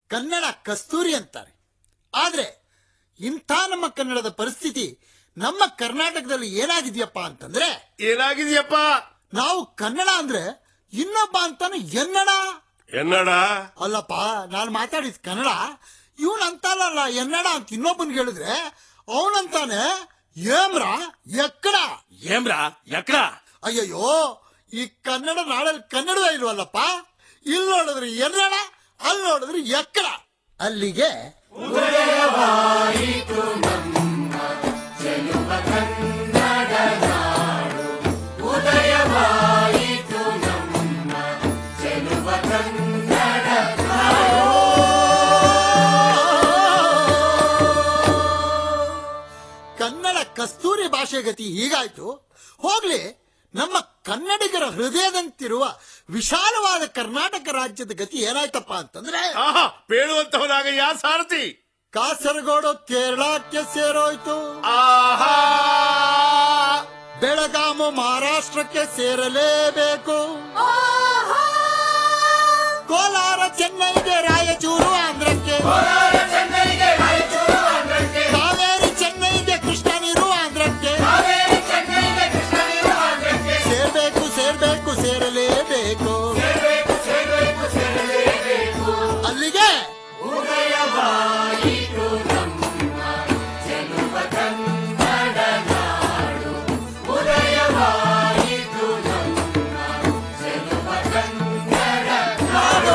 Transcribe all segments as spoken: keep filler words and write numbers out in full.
ಕನ್ನಡ ಕಸ್ತೂರಿ ಅಂತಾರೆ. ಆದ್ರೆ ಇಂಥ ನಮ್ಮ ಕನ್ನಡದ ಪರಿಸ್ಥಿತಿ ನಮ್ಮ ಕರ್ನಾಟಕದಲ್ಲಿ ಏನಾಗಿದೆಯಪ್ಪ ಅಂತಂದ್ರೆ ಏನಾಗಿದೆಯಪ್ಪ, ನಾವು ಕನ್ನಡ ಅಂದ್ರೆ ಇನ್ನೊಬ್ಬ ಅಂತಾನೆ ಎನ್ನಡ ಎನ್ನಡ ಅಲ್ಲಪ್ಪ. ನಾನು ಮಾತಾಡಿದ ಕನ್ನಡ, ಇವನ್ ಅಂತಾನಲ್ಲ ಎನ್ನಡ ಅಂತ ಇನ್ನೊಬ್ಬನ್ ಹೇಳಿದ್ರೆ ಅವನಂತಾನೆ ಏಮ್ರ ಎಕ್ಕಡ ಏಮ್ರ ಎಕ್ಕಡ. ಅಯ್ಯಯ್ಯೋ, ಈ ಕನ್ನಡ ನಾಡಲ್ಲಿ ಕನ್ನಡವೇ ಇಲ್ವಲ್ಲಪ್ಪ. ಇಲ್ಲಿ ನೋಡಿದ್ರೆ ಎನ್ನಡ, ಅಲ್ಲಿ ನೋಡಿದ್ರೆ ಎಕ್ಕಡ. ಅಲ್ಲಿಗೆ ಉದಯವಾಯಿತು ನಮ್ಮ ಚೆಲುವ ಕನ್ನಡ ನಾಡು, ಉದಯವಾಯಿತು ನಮ್ಮ ಚೆಲುವ ಕನ್ನಡ ನಾಡು. ಕನ್ನಡ ಕಸ್ತೂರಿ ಭಾಷೆ ಗತಿ ಹೀಗಾಯ್ತು. ಹೋಗ್ಲಿ, ನಮ್ಮ ಕನ್ನಡಿಗರ ಹೃದಯದಂತಿರುವ ವಿಶಾಲವಾದ ಕರ್ನಾಟಕ ರಾಜ್ಯದ ಗತಿ ಏನಾಯ್ತಪ್ಪ ಅಂತಂದ್ರೆ ಪೇಳುವಂತವನಾಗ ಯಾ ಸಾರಥಿ. ಕಾಸರಗೋಡು ಕೇರಳಕ್ಕೆ ಸೇರೋಯ್ತು, ಆಹಾ ಬೆಳಗಾಮು ಮಹಾರಾಷ್ಟ್ರಕ್ಕೆ ಸೇರಲೇಬೇಕು, ಕೋಲಾರ ಚೆನ್ನೈಗೆ ರಾಯಚೂರು ಆಂಧ್ರಕ್ಕೆ, ಕಾವೇರಿ ಚೆನ್ನೈಗೆ ಕೃಷ್ಣ ನೀರು ಆಂಧ್ರಕ್ಕೆ, ಸೇರ್ಬೇಕು ಸೇರ್ಬೇಕು ಸೇರಲೇಬೇಕು. ಅಲ್ಲಿಗೆ ಉದಯವಾಯಿತು ನಮ್ಮ ಚೆಲುವ ಕನ್ನಡ ನಾಡು, ಉದಯವಾಯಿತು ನಮ್ಮ ಚೆಲುವ ಕನ್ನಡ ನಾಡು.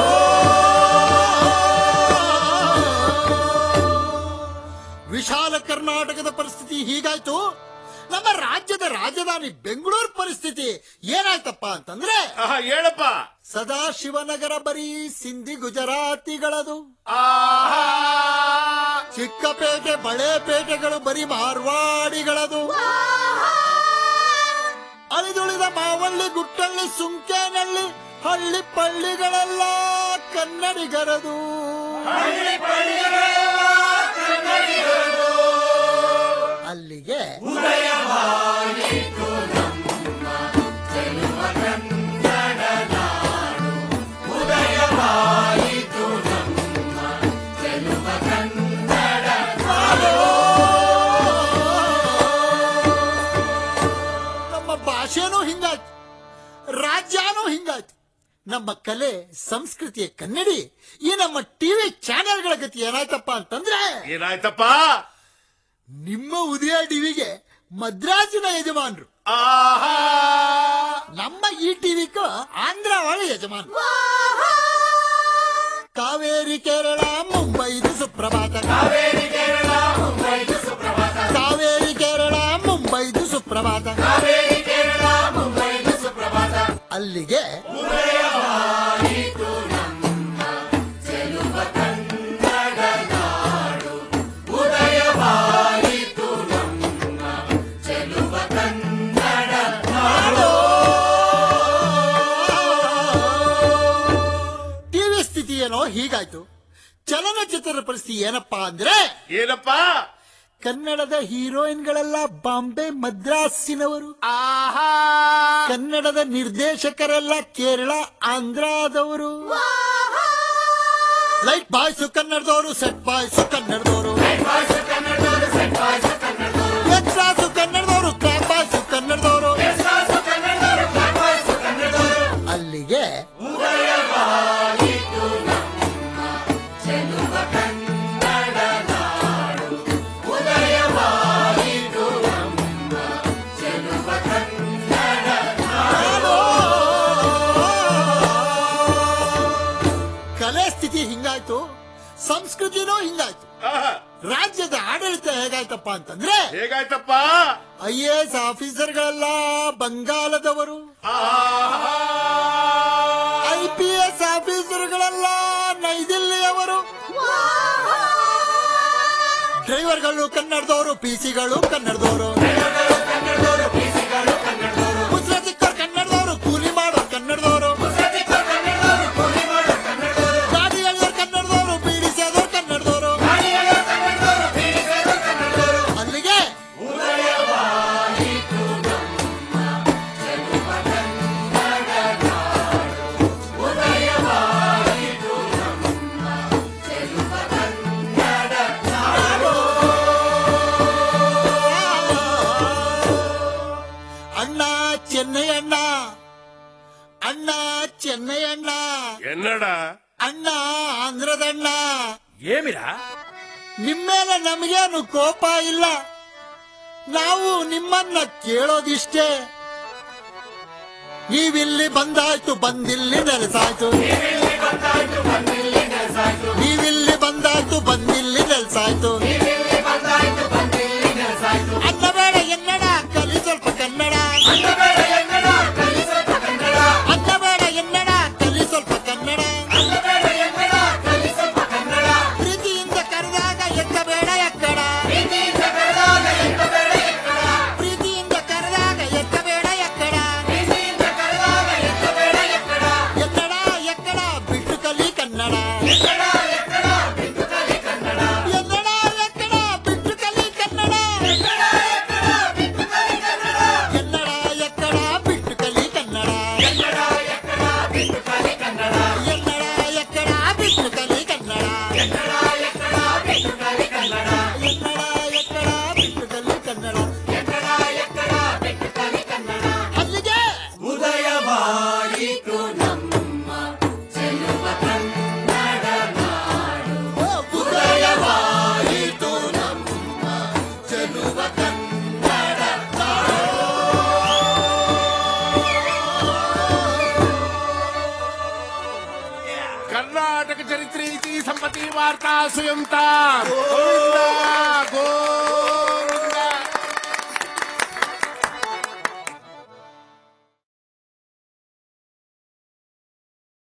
ವಿಶಾಲ ಕರ್ನಾಟಕದ ಪರಿಸ್ಥಿತಿ ಹೀಗಾಯ್ತು. ನಮ್ಮ ರಾಜ್ಯದ ರಾಜಧಾನಿ ಬೆಂಗಳೂರು ಪರಿಸ್ಥಿತಿ ಏನಾಯ್ತಪ್ಪ ಅಂತಂದ್ರೆ ಆಹಾ ಹೇಳಪ್ಪ. ಸದಾಶಿವನಗರ ಬರೀ ಸಿಂಧಿ ಗುಜರಾತಿಗಳದು, ಆಹಾ ಚಿಕ್ಕಪೇಟೆ ಬಳೆಪೇಟೆಗಳು ಬರೀ ಮಾರ್ವಾಡಿಗಳದು, ಅಳಿದುಳಿದ ಮಾವಳ್ಳಿ ಗುಟ್ಟಳ್ಳಿ ಸುಂಕೇನಳ್ಳಿ ಹಳ್ಳಿ ಪಳ್ಳಿಗಳೆಲ್ಲ ಕನ್ನಡಿಗರದು. ಅಲ್ಲಿಗೆ ಉದಯವಾಯಿತು ನಮ್ಮ ಚೆಲುವ ಕನ್ನಡ ನಾಡು, ಉದಯವಾಯಿತು ನಮ್ಮ ಚೆಲುವ ಕನ್ನಡ ನಾಡು. ನಮ್ಮ ಭಾಷೆನೂ ಹಿಂಗಾಯ್ತು, ರಾಜ್ಯನೂ ಹಿಂಗಾಯ್ತು. ನಮ್ಮ ಕಲೆ ಸಂಸ್ಕೃತಿಯ ಕನ್ನಡಿ ಈ ನಮ್ಮ ಟಿವಿ ಚಾನೆಲ್ಗಳ ಗತಿ ಏನಾಯ್ತಪ್ಪ ಅಂತಂದ್ರೆ ಏನಾಯ್ತಪ್ಪ. ನಿಮ್ಮ ಉದಯ ಟಿವಿಗೆ ಮದ್ರಾಸಿನ ಯಜಮಾನ್ರು, ಆಹಾ ನಮ್ಮ ಈ ಟಿವಿಗೂ ಆಂಧ್ರ ಒಳ ಯಜಮಾನ್. ಕಾವೇರಿ ಕೇರಳ ಮುಂಬೈದು ಸುಪ್ರಭಾತ, ಕಾವೇರಿ ಕೇರಳ ಮುಂಬೈದು ಸುಪ್ರಭಾತ, ಕಾವೇರಿ ಕೇರಳ ಮುಂಬೈದು ಸುಪ್ರಭಾತ, ಕಾವೇರಿ ಕೇರಳ ಮುಂಬೈದು ಸುಪ್ರಭಾತ. ಅಲ್ಲಿಗೆ ಉದಯವಾಯಿತು ನಮ್ಮ ಚೆಲುವ ಕನ್ನಡ ನಾಡು, ಉದಯವಾಯಿತು ನಮ್ಮ ಚೆಲುವ ಕನ್ನಡ ನಾಡು. ಟಿವಿ ಸ್ಥಿತಿ ಏನೋ ಹೀಗಾಯ್ತು. ಚಲನಚಿತ್ರದ ಪರಿಸ್ಥಿತಿ ಏನಪ್ಪಾ ಅಂದ್ರೆ ಏನಪ್ಪ. ಕನ್ನಡದ ಹೀರೋಯಿನ್ಗಳೆಲ್ಲ ಬಾಂಬೆ ಮದ್ರಾಸಿನವರು, ಆಹಾ ಕನ್ನಡದ ನಿರ್ದೇಶಕರೆಲ್ಲ ಕೇರಳ ಆಂಧ್ರದವರು, ಲೈಟ್ ಬಾಯ್ಸು ಕನ್ನಡದವರು, ಸೆಟ್ ಬಾಯ್ಸು ಕನ್ನಡದವರು, ಎಕ್ಸ್ಟ್ರಾಸು ಕನ್ನಡದವರು, ಕ್ಲಾಪ್ ಬಾಯ್ಸು ಕನ್ನಡದವರು. ಅಲ್ಲಿಗೆ ಉದಯವಾಯಿತು ನಮ್ಮ ಚೆಲುವ ಕನ್ನಡ ನಾಡು, ಉದಯವಾಯಿತು ನಮ್ಮ ಚೆಲುವ ಕನ್ನಡ ನಾಡು. ಕಲೆ ಸ್ಥಿತಿ ಹಿಂಗಾಯ್ತು, ಸಂಸ್ಕೃತಿನೂ ಹಿಂಗಾಯ್ತು. ಆಹಾ, ರಾಜ್ಯದ ಆಡಳಿತ ಹೇಗಾಯ್ತಪ್ಪ ಅಂತಂದ್ರೆ ಹೇಗಾಯ್ತಪ್ಪ. ಐ ಎ ಎಸ್ ಆಫೀಸರ್ಗಳೆಲ್ಲ ಬಂಗಾಲದವರು, ಆಹಾ ಐ ಪಿ ಎಸ್ ಆಫೀಸರ್ಗಳೆಲ್ಲ ನೈದಿಲ್ಲಿಯವರು, ಡ್ರೈವರ್ಗಳು ಕನ್ನಡದವರು, ಪಿಸಿಗಳು ಕನ್ನಡದವರು, ಮುಸ್ರತಿಕ್ಕರು ಕನ್ನಡದವರು, ಕೂಲಿ ಮಾಡೋರು ಕನ್ನಡದವರು, ಗಾಡಿ ಎಳೆಯೋರು ಕನ್ನಡದವರು, ಬೀಡಿ ಸೇದೋರು ಕನ್ನಡದವರು. ಅಲ್ಲಿಗೆ ಉದಯವಾಯಿತು ನಮ್ಮ ಚೆಲುವ ಕನ್ನಡ ನಾಡು, ಉದಯವಾಯಿತು ನಮ್ಮ ಚೆಲುವ ಅಣ್ಣ ಆಂಧ್ರದಣ್ಣ. ಏಮಿರಾ? ನಿಮ್ಮೇಲೆ ನಮಗೇನು ಕೋಪ ಇಲ್ಲ, ನಾವು ನಿಮ್ಮನ್ನ ಕೇಳೋದಿಷ್ಟೇ. ನೀವಿಲ್ಲಿ ಬಂದಾಯ್ತು, ಬಂದಿಲ್ಲಿ ನೆಲೆಸಾಯ್ತು. ನೀವಿಲ್ಲಿ ಬಂದಾಯ್ತು, ಬಂದಿಲ್ಲಿ ನೆಲೆಸಾಯ್ತು. ಅನ್ನ ಬೇಡ ಎನ್ನಡ, ಕಲಿ ಸ್ವಲ್ಪ ಕನ್ನಡ. ಅನ್ನ ಬೇಡ ಎನ್ನಡ, ಕಲಿ ಸ್ವಲ್ಪ ಕನ್ನಡ. ಪ್ರೀತಿಯಿಂದ ಕರೆದಾಗ ಎತ್ತಬೇಡ ಎಕ್ಕಡ. ಪ್ರೀತಿಯಿಂದ ಕರೆದಾಗ ಎತ್ತಬೇಡ ಎಕ್ಕಡ. ಎನ್ನಡ ಎಕ್ಕಡ ಬಿಟ್ಟು ಕಲಿ ಕನ್ನಡ. ಎನ್ನಡ ಎಕ್ಕಡ ಬಿಟ್ಟು ಕಲಿ ಕನ್ನಡ. ಎನ್ನಡ ಎಕ್ಕಡ ಬಿಟ್ಟು ಕಲಿ ಕನ್ನಡ. ಎನ್ನಡ ಎಕ್ಕಡ ಬಿಟ್ಟು ಕಲಿ ಕನ್ನಡ. ಎನ್ನಡ ಎಕ್ಕಡ ಬಿಟ್ಟು ಕಲಿ ಕನ್ನಡ. ಅಲ್ಲಿಗೆ ಉದಯವಾಯಿತು ನಮ್ಮ ಚೆಲುವ ಕನ್ನಡ ನಾಡು. ಉದಯವಾಯಿತು ನಮ್ಮ ಚೆಲುವ ಕನ್ನಡ ನಾಡು. ಕರ್ನಾಟಕ ಚರಿತ್ರೆ ಇತಿ ಸಂಪತ್ತಿ ವಾರ್ತಾ ಸುಯಂತ ಗೋವಿಂದ ಗೋ